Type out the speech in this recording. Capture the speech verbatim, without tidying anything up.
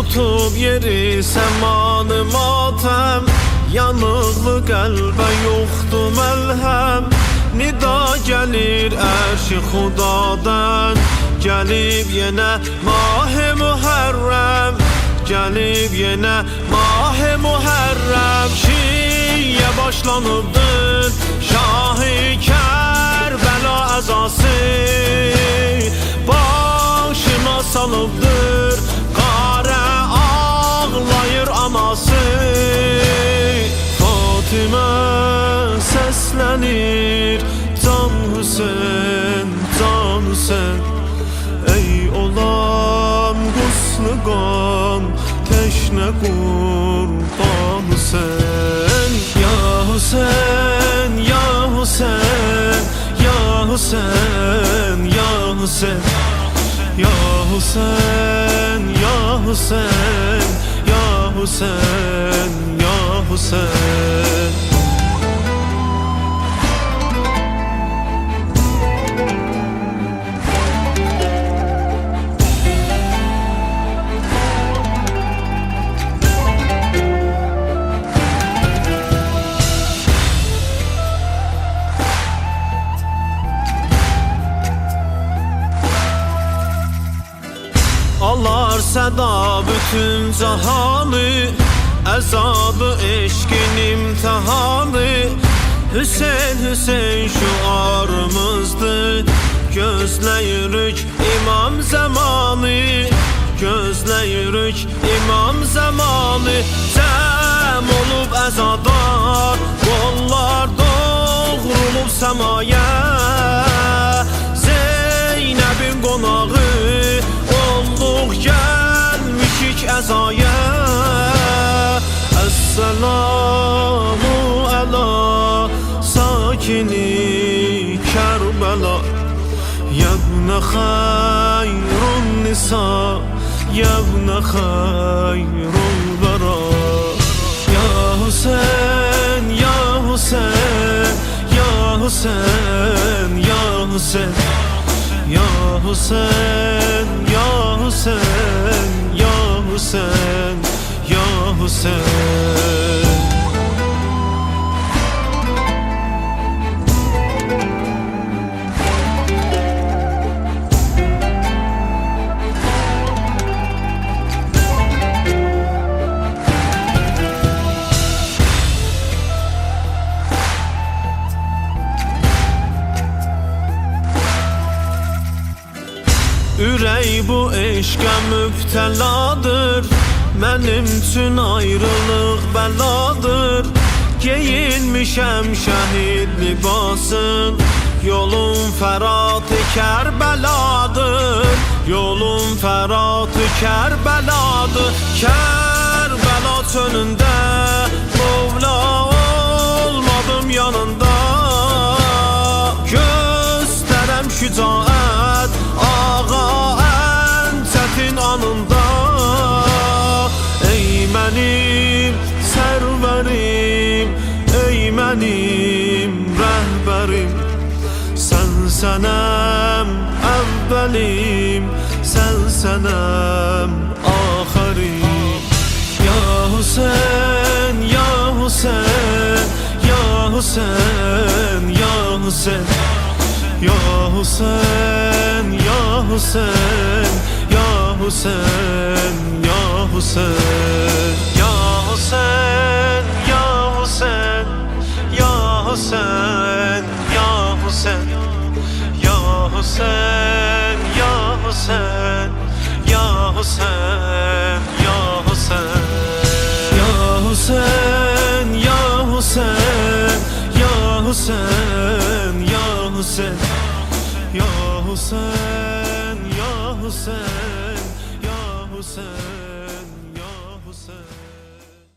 tutub yeri səmanı matəm, yanıqlı qəlbə yoxdur məlhəm. Nida gəlir ərşi xudadan, gəlib yenə mah-i mühərrəm, gəlib yenə mah-i mühərrəm. Şiyə başlanıbdır Şah-ı Kərbəla əzası, başına salıbdır qarə, ağlayır anası. Fatimə səslənir, Can Hüseyn, Can Hüseyn. Ey olam quslu qan, teşne qurban Hüseyn. Ya Hüseyn, ya Hüseyn, ya Hüseyn, ya Hüseyn. Ya Hüseyn, ya Hüseyn, ya Hüseyn, ya Hüseyn. Alar səda bütün cahanı, əzabı eşqin imtihanı. Hüseyn, Hüseyn şuarımızdır, gözləyirik imam zamanı, gözləyirik imam zamanı. Cəm olub əzadar, qollar doğrulub səmaya, Zeynəbin qonağı olduq gəlmişik əzaya. Əssəlamu əla sakini Kərbəla, yəbnə xayrun nisa, yəbnə xayrul bəra. Ya Hüseyn, ya Hüseyn, ya Hüseyn, ya Hüseyn. Ya Hüseyn, ya Hüseyn, ya Hüseyn, ya Hüseyn. Ürək bu eşqə mübtəladır, mənim üçün ayrılıq bəladır. Geyinmişəm şəhid libasın, yolum Fərat-ı Kərbəladır, yolum Fərat-ı Kərbəladır. Kərbəla çölündə Mövla olmadım yanında, göstərəm şücaət ağa ən çətin anında. Ey mənim sərvərim, ey mənim rəhbərim, sən sənəm əvvəlim, sən sənəm axərim. Ya Hüseyn, ya Hüseyn, ya Hüseyn, ya Hüseyn. Ya Hüseyn, ya Hüseyn, ya Hüseyn, ya Hüseyn. Ya Hüseyn, ya Hüseyn, ya Hüseyn, ya Hüseyn. Ya Hüseyn, ya Hüseyn, ya Hüseyn, ya Hüseyn. Ya Hüseyn, ya Hüseyn, ya Hüseyn, ya Hüseyn. Ya Hüseyn, ya Hüseyn, ya Hüseyn.